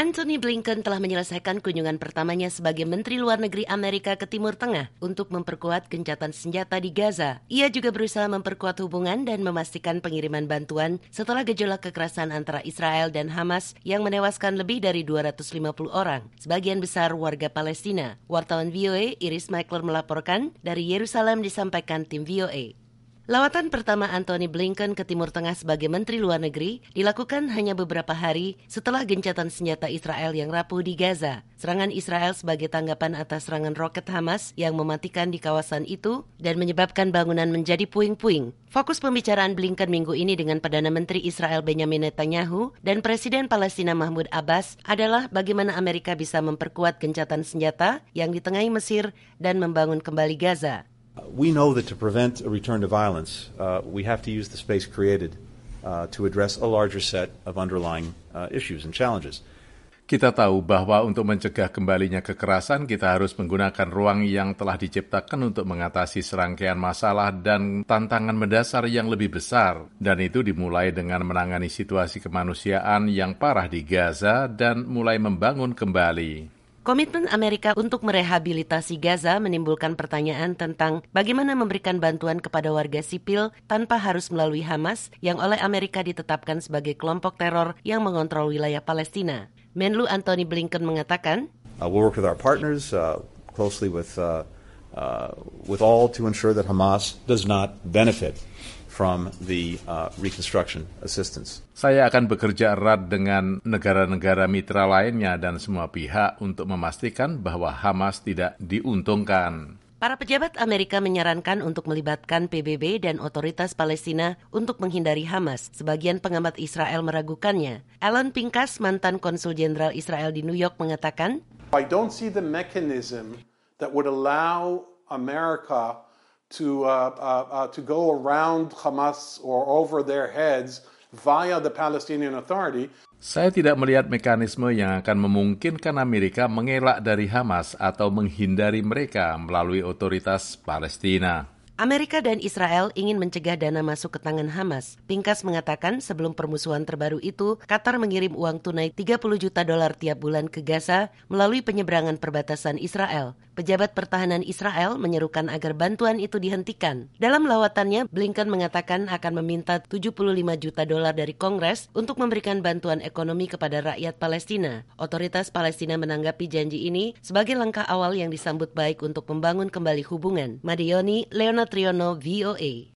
Antony Blinken telah menyelesaikan kunjungan pertamanya sebagai Menteri Luar Negeri Amerika ke Timur Tengah untuk memperkuat gencatan senjata di Gaza. Ia juga berusaha memperkuat hubungan dan memastikan pengiriman bantuan setelah gejolak kekerasan antara Israel dan Hamas yang menewaskan lebih dari 250 orang, sebagian besar warga Palestina. Wartawan VOA Iris Michael melaporkan dari Yerusalem, disampaikan tim VOA. Lawatan pertama Antony Blinken ke Timur Tengah sebagai Menteri Luar Negeri dilakukan hanya beberapa hari setelah gencatan senjata Israel yang rapuh di Gaza. Serangan Israel sebagai tanggapan atas serangan roket Hamas yang mematikan di kawasan itu dan menyebabkan bangunan menjadi puing-puing. Fokus pembicaraan Blinken minggu ini dengan Perdana Menteri Israel Benjamin Netanyahu dan Presiden Palestina Mahmud Abbas adalah bagaimana Amerika bisa memperkuat gencatan senjata yang ditengahi Mesir dan membangun kembali Gaza. We know that to prevent a return to violence, we have to use the space created to address a larger set of underlying issues and challenges. Kita tahu bahwa untuk mencegah kembalinya kekerasan, kita harus menggunakan ruang yang telah diciptakan untuk mengatasi serangkaian masalah dan tantangan mendasar yang lebih besar. Dan itu dimulai dengan menangani situasi kemanusiaan yang parah di Gaza dan mulai membangun kembali. Komitmen Amerika untuk merehabilitasi Gaza menimbulkan pertanyaan tentang bagaimana memberikan bantuan kepada warga sipil tanpa harus melalui Hamas yang oleh Amerika ditetapkan sebagai kelompok teror yang mengontrol wilayah Palestina. Menlu Antony Blinken mengatakan, We'll work with our partners closely with all to ensure that Hamas does not benefit from the reconstruction assistance. Saya akan bekerja erat dengan negara-negara mitra lainnya dan semua pihak untuk memastikan bahwa Hamas tidak diuntungkan. Para pejabat Amerika menyarankan untuk melibatkan PBB dan otoritas Palestina untuk menghindari Hamas. Sebagian pengamat Israel meragukannya. Alan Pincus, mantan konsul jenderal Israel di New York, mengatakan, I don't see the mechanism that would allow America to go around Hamas or over their heads via the Palestinian Authority. Saya tidak melihat mekanisme yang akan memungkinkan Amerika mengelak dari Hamas atau menghindari mereka melalui otoritas Palestina. Amerika dan Israel ingin mencegah dana masuk ke tangan Hamas. Pincus mengatakan sebelum permusuhan terbaru itu, Qatar mengirim uang tunai $30 juta tiap bulan ke Gaza melalui penyeberangan perbatasan Israel. Pejabat pertahanan Israel menyerukan agar bantuan itu dihentikan. Dalam lawatannya, Blinken mengatakan akan meminta $75 juta dari Kongres untuk memberikan bantuan ekonomi kepada rakyat Palestina. Otoritas Palestina menanggapi janji ini sebagai langkah awal yang disambut baik untuk membangun kembali hubungan. Madioni, Leonard Triono, VOA.